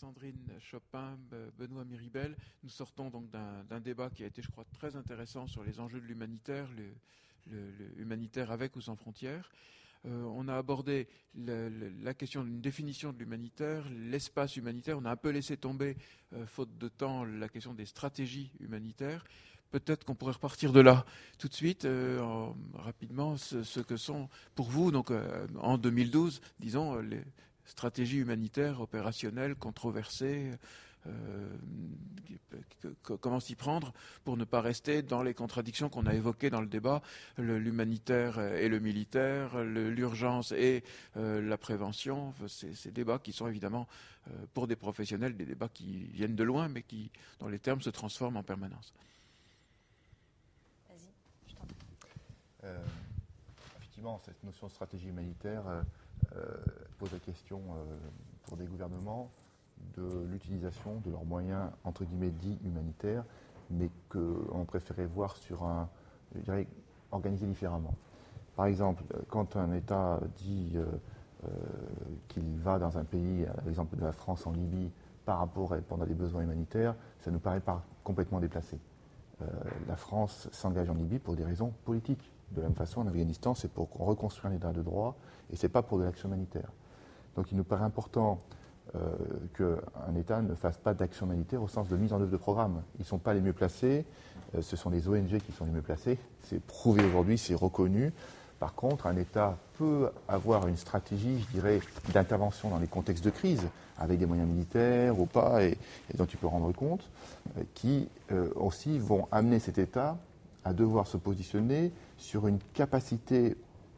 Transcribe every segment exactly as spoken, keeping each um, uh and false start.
Sandrine Chopin, Benoît Miribel. Nous sortons donc d'un, d'un débat qui a été, je crois, très intéressant sur les enjeux de l'humanitaire, le, le, le humanitaire avec ou sans frontières. Euh, on a abordé le, le, la question d'une définition de l'humanitaire, l'espace humanitaire. On a un peu laissé tomber, euh, faute de temps, la question des stratégies humanitaires. Peut-être qu'on pourrait repartir de là tout de suite, euh, en, rapidement, ce, ce que sont pour vous, donc euh, en deux mille douze, disons, les stratégies humanitaires opérationnelles, controversées, euh, que, que, comment s'y prendre pour ne pas rester dans les contradictions qu'on a évoquées dans le débat, le, l'humanitaire et le militaire, le, l'urgence et euh, la prévention. Ces, ces débats qui sont évidemment, euh, pour des professionnels, des débats qui viennent de loin, mais qui, dans les termes, se transforment en permanence. Euh, effectivement, cette notion de stratégie humanitaire euh, euh, pose la question euh, pour des gouvernements de l'utilisation de leurs moyens entre guillemets dits humanitaires, mais qu'on préférait voir sur un, je dirais, organisé différemment. Par exemple, quand un État dit euh, euh, qu'il va dans un pays, à l'exemple de la France en Libye, par rapport à répondre à des besoins humanitaires, ça nous paraît pas complètement déplacé. Euh, la France s'engage en Libye pour des raisons politiques. De la même façon, en Afghanistan, c'est pour reconstruire un État de droit et ce n'est pas pour de l'action humanitaire. Donc il nous paraît important euh, qu'un État ne fasse pas d'action humanitaire au sens de mise en œuvre de programmes. Ils ne sont pas les mieux placés, euh, ce sont les O N G qui sont les mieux placés. C'est prouvé aujourd'hui, c'est reconnu. Par contre, un État peut avoir une stratégie, je dirais, d'intervention dans les contextes de crise, avec des moyens militaires ou pas, et, et dont tu peux rendre compte, euh, qui euh, aussi vont amener cet État à devoir se positionner sur une capacité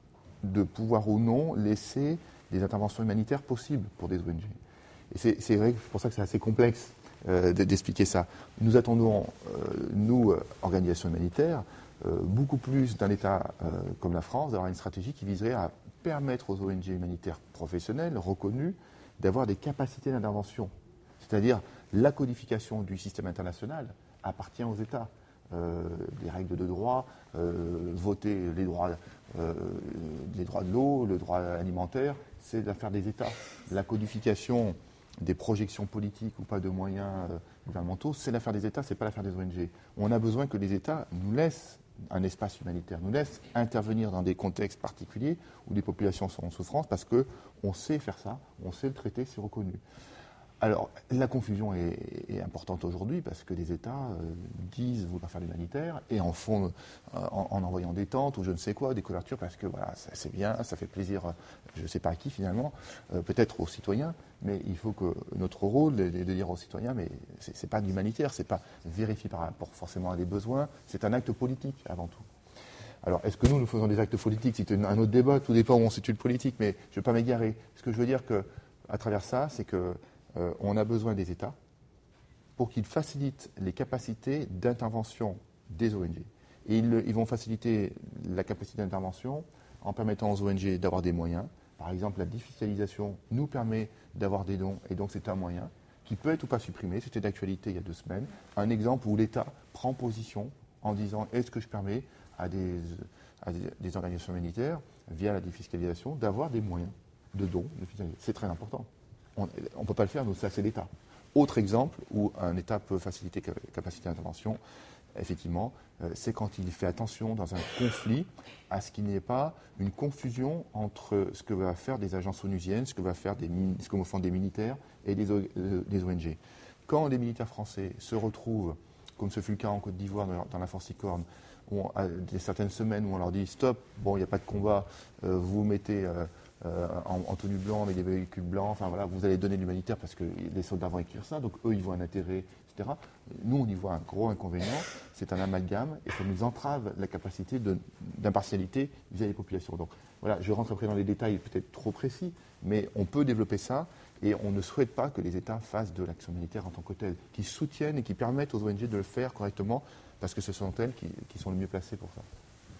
de pouvoir ou non laisser des interventions humanitaires possibles pour des O N G. Et c'est, c'est vrai que c'est pour ça que c'est assez complexe euh, d'expliquer ça. Nous attendons, euh, nous, euh, organisations humanitaires, euh, beaucoup plus d'un État euh, comme la France, d'avoir une stratégie qui viserait à permettre aux O N G humanitaires professionnels, reconnus, d'avoir des capacités d'intervention. C'est-à-dire la codification du système international appartient aux États. Euh, les règles de droit, euh, voter les droits, euh, les droits de l'eau, le droit alimentaire, c'est l'affaire des États. La codification des projections politiques ou pas de moyens euh, gouvernementaux, c'est l'affaire des États, c'est pas l'affaire des O N G. On a besoin que les États nous laissent un espace humanitaire, nous laissent intervenir dans des contextes particuliers où des populations sont en souffrance parce qu'on sait faire ça, on sait le traiter, c'est reconnu. Alors, la confusion est, est importante aujourd'hui parce que les États euh, disent vouloir faire l'humanitaire et en font euh, en, en envoyant des tentes ou je ne sais quoi, des couvertures parce que voilà, ça, c'est bien, ça fait plaisir, je ne sais pas à qui finalement, euh, peut-être aux citoyens, mais il faut que notre rôle est de dire aux citoyens, mais c'est, c'est pas de l'humanitaire, c'est pas vérifié par rapport forcément à des besoins, c'est un acte politique avant tout. Alors, est-ce que nous, nous faisons des actes politiques? C'est un autre débat, tout dépend où on situe le politique, mais je ne veux pas m'égarer. Ce que je veux dire que, à travers ça, c'est que Euh, on a besoin des États pour qu'ils facilitent les capacités d'intervention des O N G. Et ils, ils vont faciliter la capacité d'intervention en permettant aux O N G d'avoir des moyens. Par exemple, la défiscalisation nous permet d'avoir des dons, et donc c'est un moyen qui peut être ou pas supprimé. C'était d'actualité il y a deux semaines. Un exemple où l'État prend position en disant est-ce que je permets à des, à des, des organisations humanitaires, via la défiscalisation, d'avoir des moyens de dons. C'est très important. On ne peut pas le faire, donc ça c'est l'État. Autre exemple où un État peut faciliter capacité d'intervention, effectivement, euh, c'est quand il fait attention dans un conflit à ce qu'il n'y ait pas une confusion entre ce que va faire des agences onusiennes, ce que, va faire des, ce que vont faire des militaires et des, euh, des O N G. Quand les militaires français se retrouvent, comme ce fut le cas en Côte d'Ivoire dans, dans la Forcicorne, où on, à des certaines semaines où on leur dit stop, bon, il n'y a pas de combat, euh, vous mettez euh, euh, en, en tenue blanche avec des véhicules blancs, enfin voilà, vous allez donner de l'humanitaire parce que les soldats vont écrire ça, donc eux ils voient un intérêt, et cetera. Nous on y voit un gros inconvénient, c'est un amalgame et ça nous entrave la capacité de, d'impartialité vis-à-vis des populations. Donc voilà, je rentre après dans les détails peut-être trop précis, mais on peut développer ça. Et on ne souhaite pas que les États fassent de l'action militaire en tant que telle, qui soutiennent et qui permettent aux O N G de le faire correctement, parce que ce sont elles qui, qui sont les mieux placées pour ça.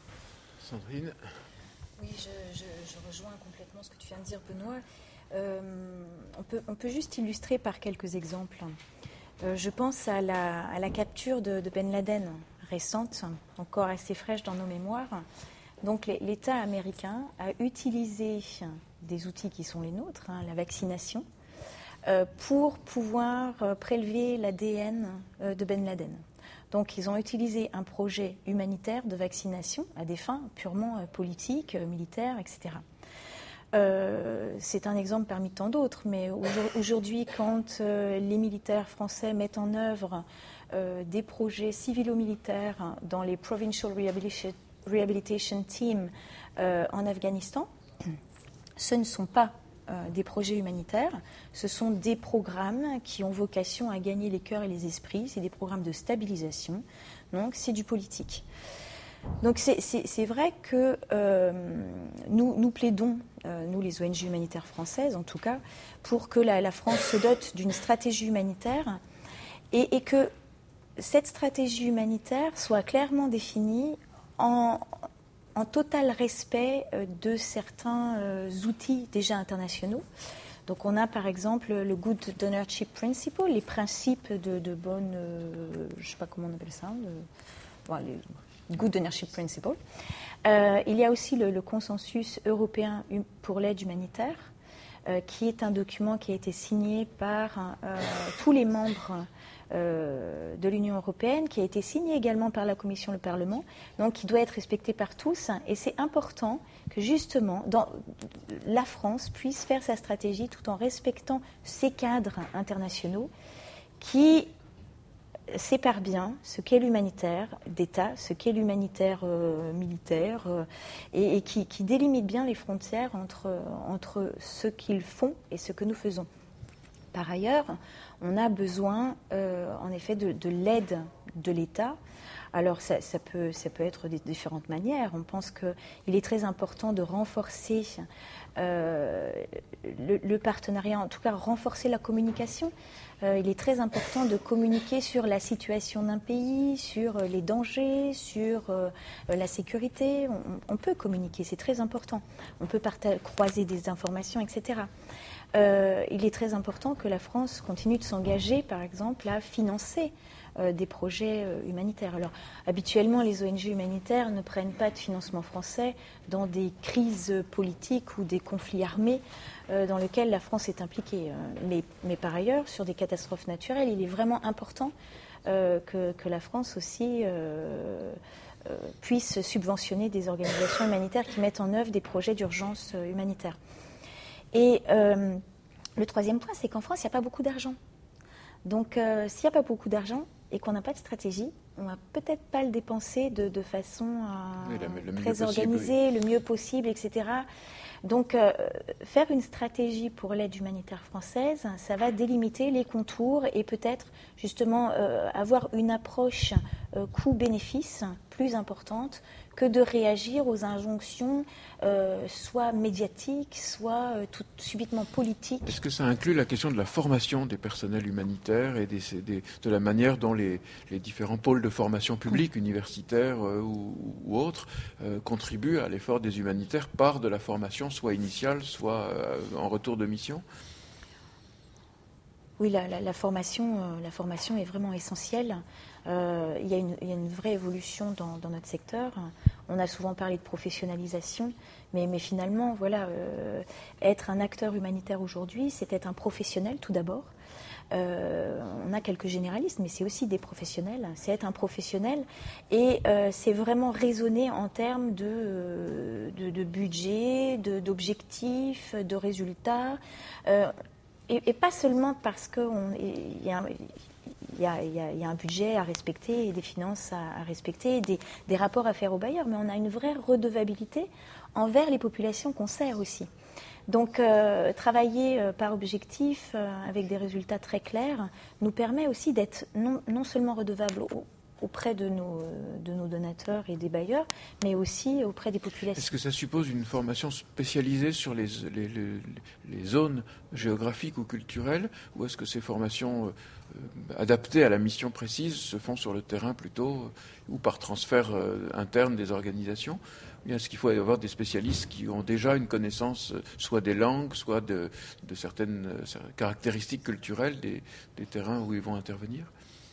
Sandrine? Oui, je, je, je rejoins complètement ce que tu viens de dire, Benoît. Euh, on, peut, on peut juste illustrer par quelques exemples. Euh, je pense à la, à la capture de, de Ben Laden, récente, encore assez fraîche dans nos mémoires. Donc les, l'État américain a utilisé des outils qui sont les nôtres, hein, la vaccination, euh, pour pouvoir euh, prélever l'A D N euh, de Ben Laden. Donc ils ont utilisé un projet humanitaire de vaccination à des fins purement euh, politiques, euh, militaires, et cetera. Euh, c'est un exemple parmi tant d'autres, mais aujourd'hui, quand euh, les militaires français mettent en œuvre euh, des projets civilo-militaires dans les Provincial Rehabilitation, Rehabilitation Teams euh, en Afghanistan, ce ne sont pas euh, des projets humanitaires, ce sont des programmes qui ont vocation à gagner les cœurs et les esprits, c'est des programmes de stabilisation, donc c'est du politique. Donc c'est vrai que euh, nous, nous plaidons, euh, nous les O N G humanitaires françaises en tout cas, pour que la, la France se dote d'une stratégie humanitaire et, et que cette stratégie humanitaire soit clairement définie en, en total respect de certains euh, outils déjà internationaux. Donc on a par exemple le Good Donorship Principle, les principes de, de bonne, euh, je ne sais pas comment on appelle ça, de, bon, les Good Donorship Principle. Euh, il y a aussi le, le consensus européen pour l'aide humanitaire, euh, qui est un document qui a été signé par euh, tous les membres euh, de l'Union européenne, qui a été signé également par la Commission et le Parlement, donc qui doit être respecté par tous. Et c'est important que justement dans, la France puisse faire sa stratégie tout en respectant ces cadres internationaux qui sépare bien ce qu'est l'humanitaire d'État, ce qu'est l'humanitaire euh, militaire, euh, et, et qui, qui délimite bien les frontières entre, entre ce qu'ils font et ce que nous faisons. Par ailleurs, on a besoin, euh, en effet, de, de l'aide de l'État. Alors, ça, ça, peut, ça peut être de différentes manières. On pense qu'il est très important de renforcer euh, le, le partenariat, en tout cas renforcer la communication. Euh, il est très important de communiquer sur la situation d'un pays, sur euh, les dangers, sur euh, la sécurité. On, on peut communiquer, c'est très important. On peut croiser des informations, et cetera. Euh, il est très important que la France continue de s'engager, par exemple, à financer euh, des projets euh, humanitaires. Alors, habituellement, les O N G humanitaires ne prennent pas de financement français dans des crises politiques ou des conflits armés euh, dans lesquels la France est impliquée. Mais, mais par ailleurs, sur des catastrophes naturelles, il est vraiment important euh, que, que la France aussi euh, euh, puisse subventionner des organisations humanitaires qui mettent en œuvre des projets d'urgence euh, humanitaire. Et euh, le troisième point, c'est qu'en France, il n'y a pas beaucoup d'argent. Donc, euh, s'il n'y a pas beaucoup d'argent et qu'on n'a pas de stratégie, on ne va peut-être pas le dépenser de, de façon euh, la, très organisée, possible, oui. le mieux possible, et cetera. Donc, euh, faire une stratégie pour l'aide humanitaire française, ça va délimiter les contours et peut-être justement euh, avoir une approche euh, coût-bénéfice plus importante que de réagir aux injonctions euh, soit médiatiques, soit euh, tout subitement politiques. Est-ce que ça inclut la question de la formation des personnels humanitaires et des, des, de la manière dont les, les différents pôles de formation publique, universitaires euh, ou, ou autres, euh, contribuent à l'effort des humanitaires par de la formation, soit initiale, soit euh, en retour de mission ? Oui, la, la, la, formation, euh, la formation est vraiment essentielle. Euh, il, y a une, il y a une vraie évolution dans, dans notre secteur. On a souvent parlé de professionnalisation, mais, mais finalement, voilà, euh, être un acteur humanitaire aujourd'hui, c'est être un professionnel tout d'abord. Euh, on a quelques généralistes, mais c'est aussi des professionnels. C'est être un professionnel et euh, c'est vraiment raisonner en termes de, de, de budget, d'objectifs, de, de résultats. Euh, et, et pas seulement parce qu'il y a... Il y, a, il, y a, il y a un budget à respecter et des finances à, à respecter, des, des rapports à faire aux bailleurs, mais on a une vraie redevabilité envers les populations qu'on sert aussi. Donc euh, travailler euh, par objectif euh, avec des résultats très clairs nous permet aussi d'être non, non seulement redevable au, auprès de nos, de nos donateurs et des bailleurs, mais aussi auprès des populations. Est-ce que ça suppose une formation spécialisée sur les, les, les, les zones géographiques ou culturelles, ou est-ce que ces formations euh, adaptées à la mission précise se font sur le terrain plutôt, euh, ou par transfert euh, interne des organisations ? Ou bien est-ce qu'il faut y avoir des spécialistes qui ont déjà une connaissance euh, soit des langues, soit de, de certaines euh, caractéristiques culturelles des, des terrains où ils vont intervenir ?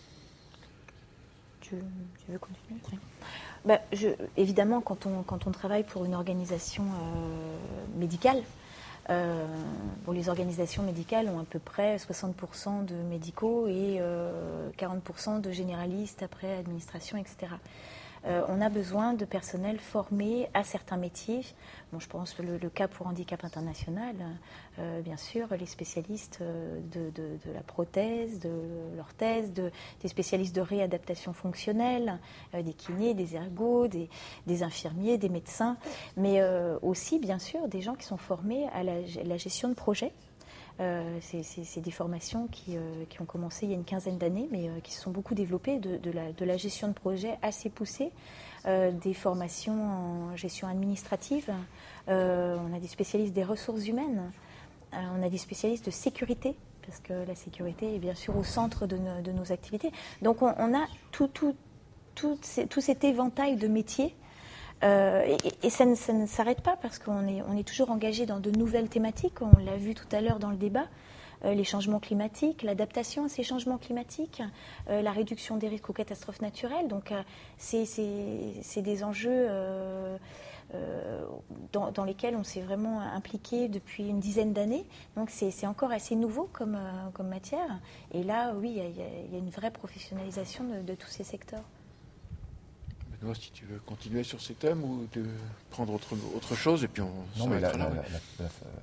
Tu, tu veux continuer ? Oui. Ben, je, évidemment, quand on, quand on travaille pour une organisation euh, médicale, Euh, bon, les organisations médicales ont à peu près soixante pour cent de médicaux et euh, quarante pour cent de généralistes après administration, et cetera. Euh, on a besoin de personnel formé à certains métiers. Bon, je pense le, le cas pour Handicap International, euh, bien sûr, les spécialistes de, de, de la prothèse, de l'orthèse, de, des spécialistes de réadaptation fonctionnelle, euh, des kinés, des ergots, des, des infirmiers, des médecins, mais euh, aussi, bien sûr, des gens qui sont formés à la, la gestion de projets. Euh, c'est des formations qui, euh, qui ont commencé il y a une quinzaine d'années, mais euh, qui se sont beaucoup développées, de, de, la, de la gestion de projet assez poussée, euh, des formations en gestion administrative, euh, on a des spécialistes des ressources humaines, euh, on a des spécialistes de sécurité, parce que la sécurité est bien sûr au centre de, no, de nos activités. Donc on, on a tout, tout, tout, ces, tout cet éventail de métiers. Euh, et, et ça ne, ça ne s'arrête pas parce qu'on est, on est toujours engagé dans de nouvelles thématiques. On l'a vu tout à l'heure dans le débat, euh, les changements climatiques, l'adaptation à ces changements climatiques, euh, la réduction des risques aux catastrophes naturelles. Donc euh, c'est des enjeux euh, euh, dans, dans lesquels on s'est vraiment impliqué depuis une dizaine d'années. Donc c'est encore assez nouveau comme, euh, comme matière. Et là, oui, il y, y, y a une vraie professionnalisation de, de tous ces secteurs. Benoît, si tu veux continuer sur ces thèmes ou de prendre autre, autre chose et puis on non, mais là, là, là, là, là,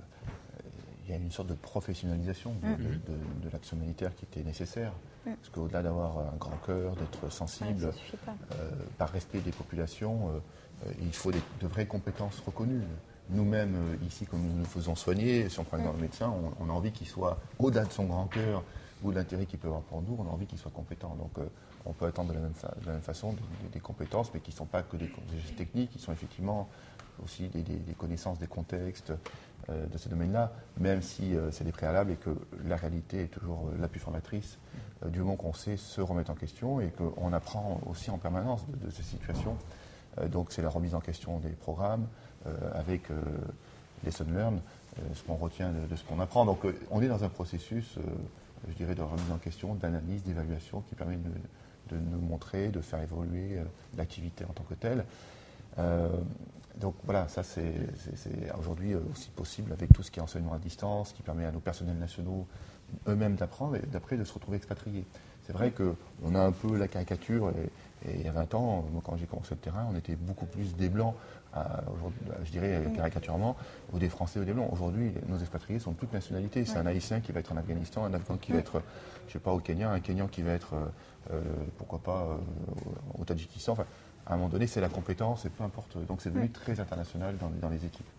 il y a une sorte de professionnalisation de, mmh. de, de, de l'action humanitaire qui était nécessaire. Mmh. Parce qu'au-delà d'avoir un grand cœur, d'être sensible, ouais, euh, par respect des populations, euh, il faut des, de vraies compétences reconnues. Nous-mêmes, ici, comme nous nous faisons soigner, si on prend exemple le médecin, on, on a envie qu'il soit, au-delà de son grand cœur ou de l'intérêt qu'il peut avoir pour nous, on a envie qu'il soit compétent. Donc, euh, on peut attendre de la même, de la même façon des, des compétences, mais qui ne sont pas que des, des gestes techniques, qui sont effectivement aussi des, des, des connaissances, des contextes euh, de ces domaines-là, même si euh, c'est des préalables et que la réalité est toujours euh, la plus formatrice, euh, du moment qu'on sait se remettre en question et qu'on apprend aussi en permanence de, de ces situations. Euh, donc c'est la remise en question des programmes, euh, avec euh, lesson learn, euh, ce qu'on retient de, de ce qu'on apprend. Donc euh, on est dans un processus, euh, je dirais, de remise en question, d'analyse, d'évaluation qui permet de de nous montrer, de faire évoluer euh, l'activité en tant que telle. Euh, donc voilà, ça c'est aujourd'hui aussi possible avec tout ce qui est enseignement à distance, qui permet à nos personnels nationaux eux-mêmes d'apprendre et d'après de se retrouver expatriés. C'est vrai qu'on a un peu la caricature, et, et il y a vingt ans, moi, quand j'ai commencé le terrain, on était beaucoup plus des Blancs, à, je dirais caricatureusement, ou des Français ou des Blancs. Aujourd'hui, nos expatriés sont de toutes nationalités. C'est un Haïtien qui va être en Afghanistan, un Afghan qui va être, je ne sais pas, au Kenya, un Kenyan qui va être, euh, pourquoi pas, euh, au Tadjikistan. Enfin, à un moment donné, c'est la compétence et peu importe. Donc c'est devenu très international dans, dans les équipes.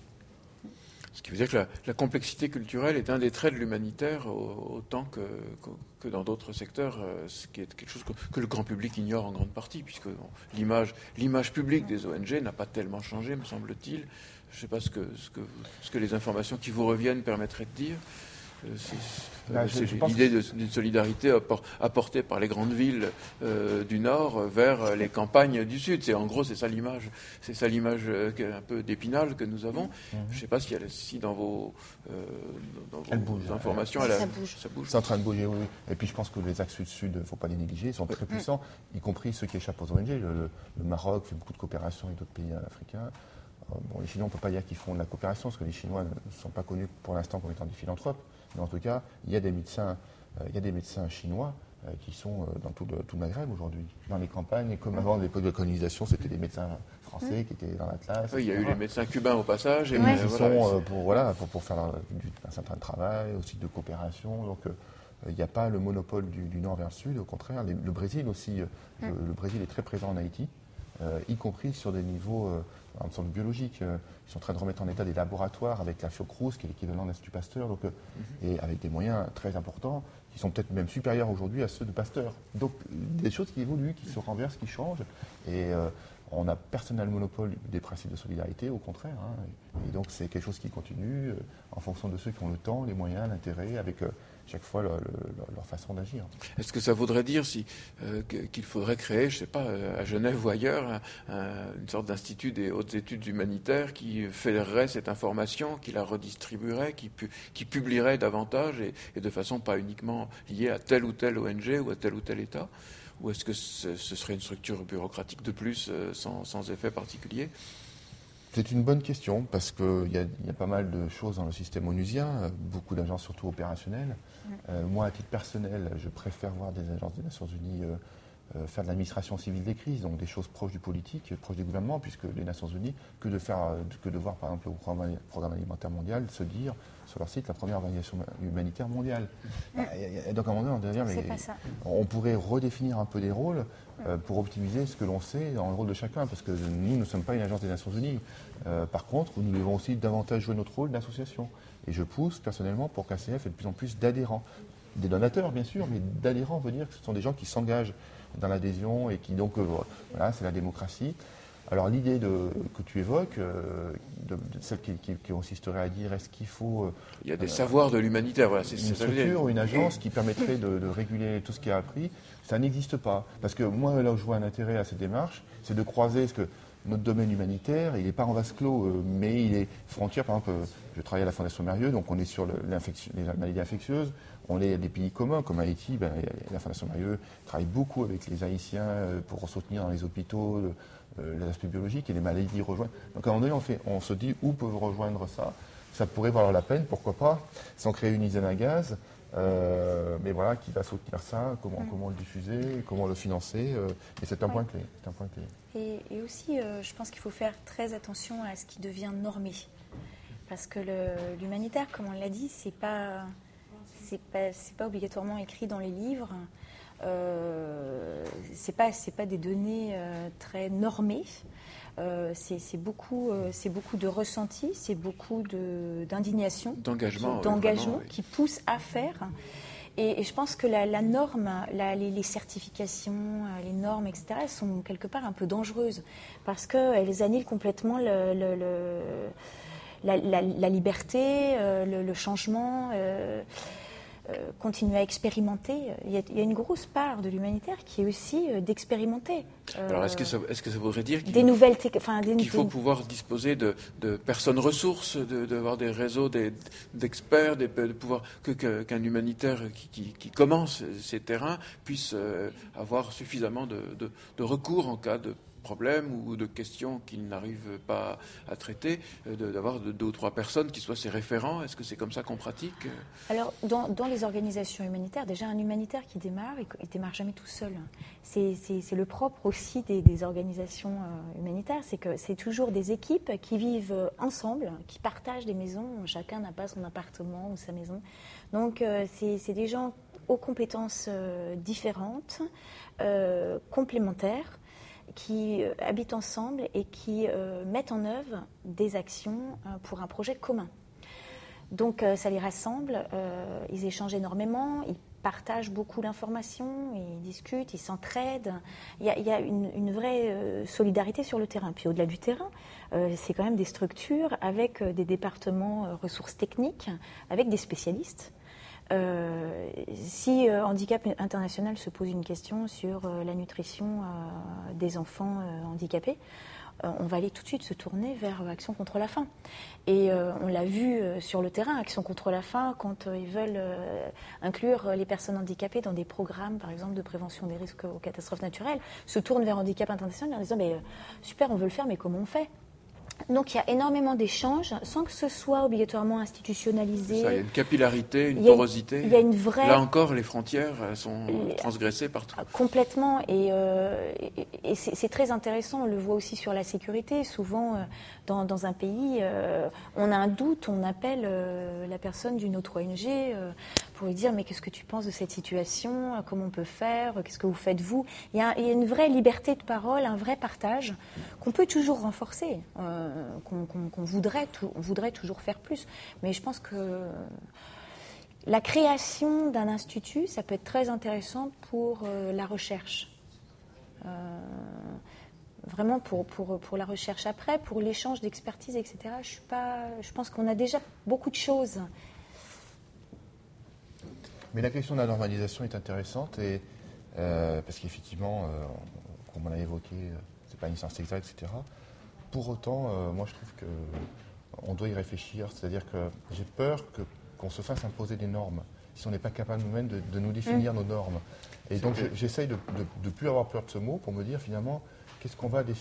Ce qui veut dire que la, la complexité culturelle est un des traits de l'humanitaire autant que, que, que dans d'autres secteurs, ce qui est quelque chose que, que le grand public ignore en grande partie, puisque bon, l'image l'image publique des O N G n'a pas tellement changé, me semble-t-il. Je ne sais pas ce que, ce, que, ce que les informations qui vous reviennent permettraient de dire. C'est l'idée d'une solidarité apportée par les grandes villes euh, du Nord vers les campagnes du Sud. En gros, c'est ça l'image. C'est ça l'image euh, un peu d'Épinal que nous avons. Mm-hmm. Je ne sais pas si, elle, si dans vos, euh, dans vos bouge, informations, elle, elle, ça bouge. Ça bouge. C'est en train de bouger, oui, oui. Et puis je pense que les axes sud-sud, il ne faut pas les négliger, ils sont très puissants, mm. y compris ceux qui échappent aux O N G. Le, le Maroc fait beaucoup de coopération avec d'autres pays africains. Bon, les Chinois, on ne peut pas dire qu'ils font de la coopération, parce que les Chinois ne sont pas connus pour l'instant comme étant des philanthropes. Mais en tout cas, il y a des médecins, euh, il y a des médecins chinois euh, qui sont euh, dans tout le, tout le Maghreb aujourd'hui, dans les campagnes. Et comme avant l'époque de la colonisation, c'était des médecins français mmh. qui étaient dans l'Atlas. Oui, il y a eu les médecins cubains au passage. Et ouais. Qui voilà, sont euh, pour, voilà, pour, pour faire un, un certain travail, aussi de coopération. Donc, euh, il n'y a pas le monopole du, du nord vers le sud. Au contraire, les, le Brésil aussi, euh, mmh. le, le Brésil est très présent en Haïti. Euh, y compris sur des niveaux euh, en termes biologiques. Euh, ils sont en train de remettre en état des laboratoires avec la Fiocruz, qui est l'équivalent de l'Institut Pasteur, donc, euh, mm-hmm. et avec des moyens très importants, qui sont peut-être même supérieurs aujourd'hui à ceux de Pasteur. Donc des choses qui évoluent, qui se renversent, qui changent. Et euh, on n'a personne n'a le monopole des principes de solidarité, au contraire. Hein, et donc c'est quelque chose qui continue euh, en fonction de ceux qui ont le temps, les moyens, l'intérêt, avec... Euh, chaque fois leur, leur, leur façon d'agir. Est-ce que ça voudrait dire si, euh, qu'il faudrait créer, je ne sais pas, à Genève ou ailleurs, un, un, une sorte d'institut des hautes études humanitaires qui fédérerait cette information, qui la redistribuerait, qui, pu, qui publierait davantage et, et de façon pas uniquement liée à telle ou telle O N G ou à tel ou tel État? Ou est-ce que ce, ce serait une structure bureaucratique de plus euh, sans, sans effet particulier? C'est une bonne question, parce qu'il y, y a pas mal de choses dans le système onusien, beaucoup d'agences surtout opérationnelles. Mmh. Euh, moi, à titre personnel, je préfère voir des agences des Nations Unies euh, euh, faire de l'administration civile des crises, donc des choses proches du politique, proches du gouvernement, puisque les Nations Unies, que de, faire, que de voir par exemple le programme, programme alimentaire mondial se dire sur leur site la première organisation humanitaire mondiale. Mmh. Et, et donc à un moment donné, on doit dire, mais on pourrait redéfinir un peu des rôles euh, pour optimiser ce que l'on sait dans le rôle de chacun, parce que nous ne sommes pas une agence des Nations Unies. Euh, par contre, nous devons aussi davantage jouer notre rôle d'association. Et je pousse personnellement pour qu'A C F ait de plus en plus d'adhérents. Des donateurs, bien sûr, mais d'adhérents veut dire que ce sont des gens qui s'engagent dans l'adhésion et qui, donc, euh, voilà, c'est la démocratie. Alors, l'idée de, que tu évoques, euh, de, de celle qui, qui, qui consisterait à dire est-ce qu'il faut. Euh, Il y a des euh, savoirs de l'humanitaire, voilà. C'est, une c'est structure ou une agence qui permettrait de, de réguler tout ce qui est appris, ça n'existe pas. Parce que moi, là où je vois un intérêt à cette démarche, c'est de croiser ce que. Notre domaine humanitaire, il n'est pas en vase clos, euh, mais il est frontière. Par exemple, euh, je travaille à la Fondation Mérieux, donc on est sur le, les maladies infectieuses. On est des pays communs, comme Haïti. Ben, la Fondation Mérieux travaille beaucoup avec les Haïtiens euh, pour soutenir dans les hôpitaux euh, les aspects biologiques et les maladies rejoignent. Donc à un moment donné, on, fait, on se dit où peuvent rejoindre ça. Ça pourrait valoir la peine, pourquoi pas, sans créer une usine à gaz. Euh, mais voilà, qui va soutenir ça, comment, mmh. comment le diffuser, comment le financer. Euh, et c'est un, ouais. point clé, c'est un point clé. Et, et aussi, euh, je pense qu'il faut faire très attention à ce qui devient normé. Parce que le, l'humanitaire, comme on l'a dit, c'est pas, c'est pas, c'est pas obligatoirement écrit dans les livres. Euh, c'est pas, c'est pas des données euh, très normées. Euh, c'est, c'est, beaucoup, euh, c'est beaucoup de ressenti, c'est beaucoup de, d'indignation, d'engagement, qui, d'engagement oui. qui pousse à faire. Et, et je pense que la, la norme, la, les, les certifications, les normes, et cetera, sont quelque part un peu dangereuses parce qu'elles annihilent complètement le, le, le, la, la, la liberté, euh, le, le changement. Euh, Euh, continuer à expérimenter. Il y, a, il y a une grosse part de l'humanitaire qui est aussi euh, d'expérimenter. Euh, Alors, est-ce que, ça, est-ce que ça voudrait dire qu'il, des nouvelles te- enfin, des, qu'il faut des... pouvoir disposer de, de personnes ressources, de, d'avoir des réseaux des, d'experts, des, de pouvoir que, que, qu'un humanitaire qui, qui, qui commence ces terrains puisse euh, avoir suffisamment de, de, de recours en cas de problèmes ou de questions qu'il n'arrive pas à traiter, de, d'avoir de, deux ou trois personnes qui soient ses référents. Est-ce que c'est comme ça qu'on pratique ? Alors, dans, dans les organisations humanitaires, déjà un humanitaire qui démarre, il ne démarre jamais tout seul. C'est, c'est, c'est le propre aussi des, des organisations euh, humanitaires, c'est que c'est toujours des équipes qui vivent ensemble, qui partagent des maisons. Chacun n'a pas son appartement ou sa maison. Donc, euh, c'est, c'est des gens aux compétences euh, différentes, euh, complémentaires, qui euh, habitent ensemble et qui euh, mettent en œuvre des actions euh, pour un projet commun. Donc euh, ça les rassemble, euh, ils échangent énormément, ils partagent beaucoup d'informations, ils discutent, ils s'entraident. Il y a, il y a une, une vraie euh, solidarité sur le terrain. Puis au-delà du terrain, euh, c'est quand même des structures avec euh, des départements euh, ressources techniques, avec des spécialistes. Euh, si euh, Handicap International se pose une question sur euh, la nutrition euh, des enfants euh, handicapés, euh, on va aller tout de suite se tourner vers Action contre la faim. Et euh, on l'a vu euh, sur le terrain, Action contre la faim, quand euh, ils veulent euh, inclure les personnes handicapées dans des programmes, par exemple, de prévention des risques aux catastrophes naturelles, se tournent vers Handicap International en disant mais, euh, « super, on veut le faire, mais comment on fait ?» Donc il y a énormément d'échanges sans que ce soit obligatoirement institutionnalisé. Ça, il y a une capillarité, une il y a, porosité. Il y a une vraie... Là encore, les frontières sont transgressées partout. Complètement. Et, euh, et, et c'est, c'est très intéressant. On le voit aussi sur la sécurité. Souvent, euh, dans, dans un pays, euh, on a un doute, on appelle euh, la personne d'une autre O N G euh, pour lui dire mais qu'est-ce que tu penses de cette situation ? Comment on peut faire ? Qu'est-ce que vous faites vous ? Il y a, il y a une vraie liberté de parole, un vrai partage qu'on peut toujours renforcer. Euh, Qu'on, qu'on, qu'on voudrait, tout, on voudrait toujours faire plus. Mais je pense que la création d'un institut, ça peut être très intéressant pour euh, la recherche. Euh, vraiment pour, pour, pour la recherche après, pour l'échange d'expertise, et cetera. Je, suis pas, je pense qu'on a déjà beaucoup de choses. Mais la question de la normalisation est intéressante, et, euh, parce qu'effectivement, euh, comme on l'a évoqué, c'est pas une science exacte, et cetera. Pour autant, euh, moi je trouve qu'on doit y réfléchir, c'est-à-dire que j'ai peur que, qu'on se fasse imposer des normes, si on n'est pas capable nous-mêmes de, de nous définir mmh. nos normes. Et donc je, j'essaye de ne plus avoir peur de ce mot pour me dire finalement, qu'est-ce qu'on va défendre ?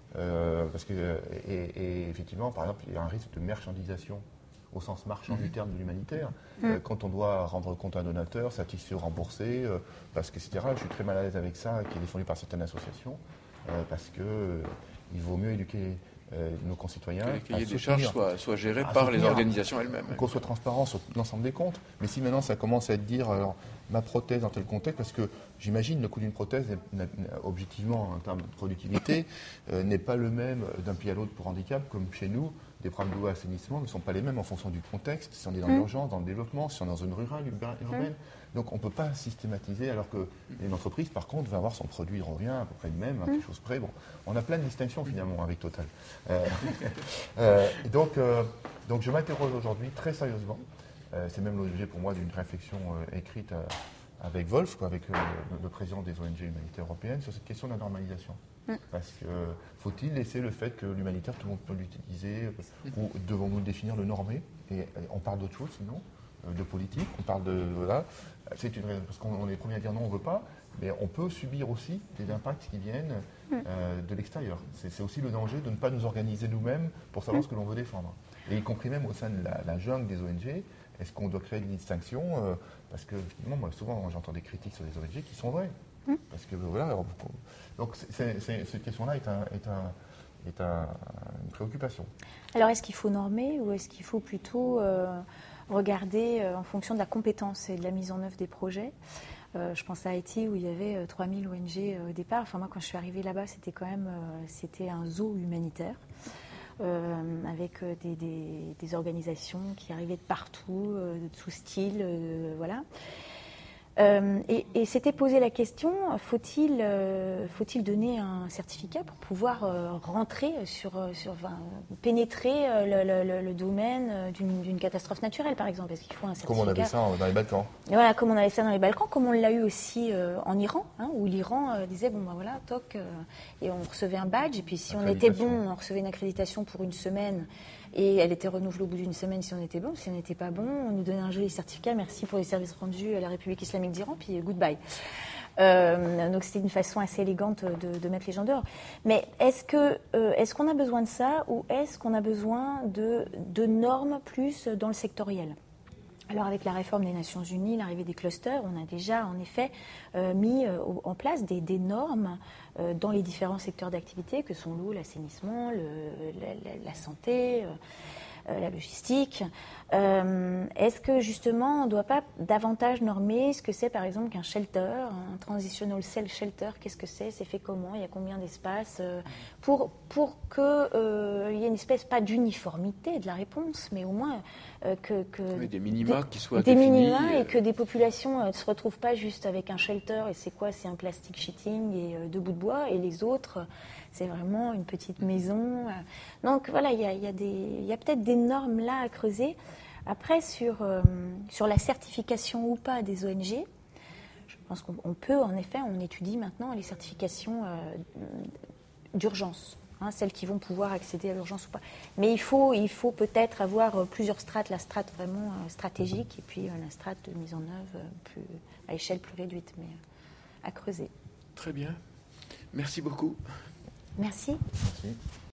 Euh, parce que, et, et effectivement, par exemple, il y a un risque de marchandisation au sens marchand du terme de l'humanitaire. Mmh. Euh, quand on doit rendre compte à un donateur, satisfaire ou rembourser, euh, parce que, et cetera. Je suis très mal à l'aise avec ça, qui est défendu par certaines associations, euh, parce que euh, il vaut mieux éduquer euh, nos concitoyens. Que les cahiers à des soutenir, charges soient, soient gérés à par soutenir, les organisations elles-mêmes. qu'on soit transparent sur l'ensemble des comptes. Mais si maintenant ça commence à être dire, alors, ma prothèse dans tel contexte, parce que j'imagine le coût d'une prothèse, n'est- n'est- objectivement, en termes de productivité, euh, n'est pas le même d'un pays à l'autre pour handicap, comme chez nous. Des problèmes d'eau et assainissement ne sont pas les mêmes en fonction du contexte, si on est dans Mmh. l'urgence, dans le développement, si on est dans une zone rurale, urbaine. urbaine. Donc on ne peut pas systématiser, alors qu'une entreprise, par contre, va avoir son produit de revient à peu près le même, à quelque chose près. Bon, on a plein de distinctions finalement avec Total. Euh, euh, et donc, euh, donc je m'interroge aujourd'hui très sérieusement. Euh, c'est même l'objet pour moi d'une réflexion euh, écrite euh, avec Wolf, quoi, avec euh, le, le président des O N G humanitaires européennes, sur cette question de la normalisation. Mm. Parce que euh, faut-il laisser le fait que l'humanitaire, tout le monde peut l'utiliser, euh, ou devons-nous définir le normé? et, et on parle d'autre chose sinon, euh, de politique, on parle de... Voilà, c'est une raison, parce qu'on on est les premiers à dire non, on ne veut pas, mais on peut subir aussi des impacts qui viennent euh, de l'extérieur. C'est, c'est aussi le danger de ne pas nous organiser nous-mêmes pour savoir ce que l'on veut défendre. Et y compris même au sein de la, la jungle des O N G, est-ce qu'on doit créer une distinction euh, Parce que finalement, moi, souvent, j'entends des critiques sur les O N G qui sont vraies. Mm. Parce que voilà, alors, donc c'est, c'est, cette question-là est, un, est, un, est un, une préoccupation. Alors, est-ce qu'il faut normer ou est-ce qu'il faut plutôt euh, regarder euh, en fonction de la compétence et de la mise en œuvre des projets? Euh, je pense à Haïti où il y avait euh, trois mille O N G euh, au départ. Enfin, moi, quand je suis arrivée là-bas, c'était quand même euh, c'était un zoo humanitaire. Euh, avec euh, des, des, des organisations qui arrivaient de partout, euh, de tout style, euh, voilà. Euh, et, et s'était posé la question, faut-il, euh, faut-il donner un certificat pour pouvoir euh, rentrer sur, sur enfin, pénétrer euh, le, le, le domaine d'une, d'une catastrophe naturelle, par exemple? Est-ce qu'il faut un certificat? Comme on avait ça dans les Balkans. Et voilà, comme on avait ça dans les Balkans, comme on l'a eu aussi euh, en Iran, hein, où l'Iran euh, disait, bon ben voilà, toc, euh, et on recevait un badge, et puis si on était bon, on recevait une accréditation pour une semaine, et elle était renouvelée au bout d'une semaine si on était bon. Si on n'était pas bon, on nous donnait un joli certificat, merci pour les services rendus à la République islamique d'Iran, puis goodbye. Euh, donc c'était une façon assez élégante de, de mettre les gens dehors. Mais est-ce que euh, est-ce qu'on a besoin de ça, ou est-ce qu'on a besoin de, de normes plus dans le sectoriel? Alors avec la réforme des Nations Unies, l'arrivée des clusters, on a déjà en effet euh, mis euh, en place des, des normes euh, dans les différents secteurs d'activité que sont l'eau, l'assainissement, le, la, la, la santé, euh, euh, la logistique. Euh, est-ce que justement on ne doit pas davantage normer ce que c'est par exemple qu'un shelter, un transitional cell shelter? Qu'est-ce que c'est? C'est fait comment? Il y a combien d'espace? euh, pour, pour qu'il euh, y ait une espèce, pas d'uniformité de la réponse, mais au moins euh, que, que oui, des minima des, qui soient des définis. minima, et que des populations ne euh, se retrouvent pas juste avec un shelter, et c'est quoi? C'est un plastic sheeting et euh, deux bouts de bois, et les autres, c'est vraiment une petite maison. Donc voilà, il y a, il y a, des, il y a peut-être des normes là à creuser. Après, sur, euh, sur la certification ou pas des O N G, je pense qu'on on peut, en effet, on étudie maintenant les certifications euh, d'urgence, hein, celles qui vont pouvoir accéder à l'urgence ou pas. Mais il faut, il faut peut-être avoir plusieurs strates, la strate vraiment euh, stratégique et puis euh, la strate de mise en œuvre euh, plus, à échelle plus réduite, mais euh, à creuser. Très bien. Merci beaucoup. Merci. Merci.